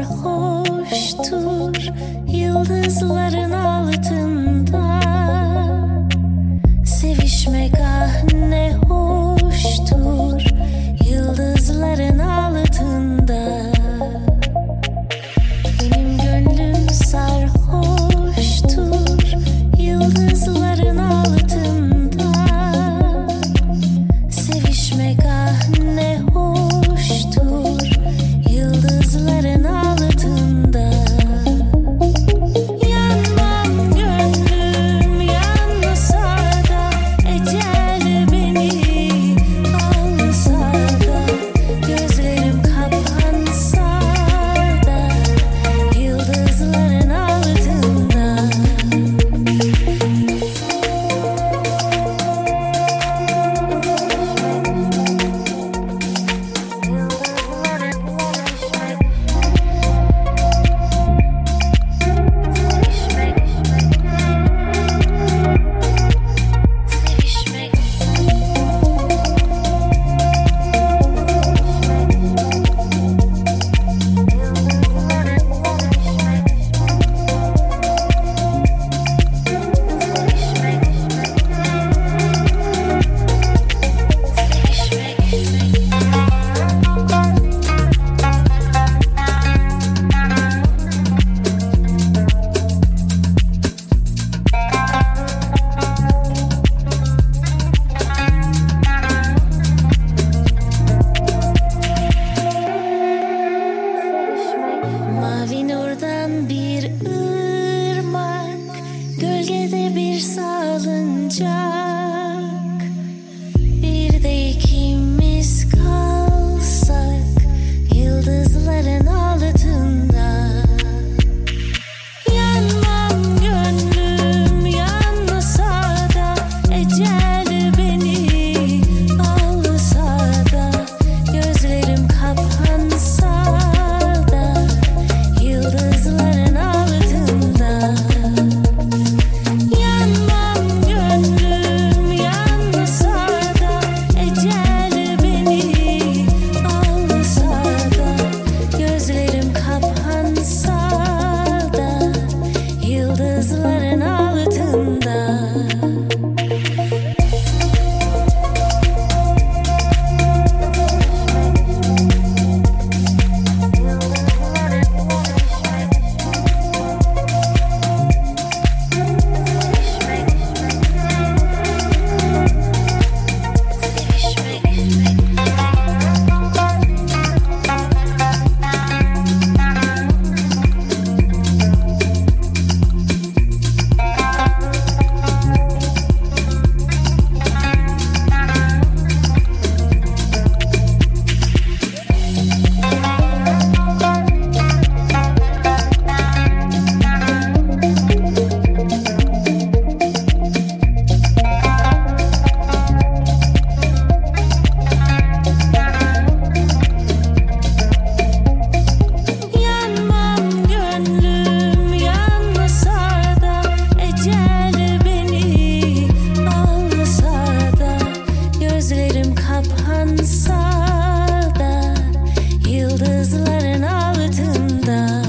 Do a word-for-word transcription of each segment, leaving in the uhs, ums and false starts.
sarhoştur yıldızların altında. Sevişmek ah ne hoştur yıldızların altında. Benim gönlüm sarhoştur yıldızların altında. Sevişmek ah ne hoştur yıldızların altında. Yanmam gönlüm yanmasa da, ecel beni alsa da, gözlerim kapansa da, yıldızların altında. Mavi nurdan bir ırmak, gölgede bir salıncak. Bir de ikimiz kalsak yıldızların altında. Yanmam gönlüm yanmasa da, ecel beni alsa da, gözlerim kapansa da, yıldızların altında. Yanmam gönlüm yanmasa da, ecel beni alsa da, gözlerim kapansa da, yıldızların altında. Yanmam gönlüm yanmasa da, ecel beni alsa da, gözlerim kapansa da, yıldızların altında.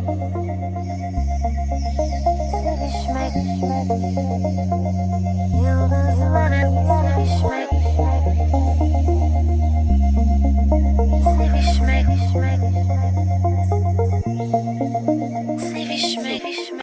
Sevişmek, yıldızların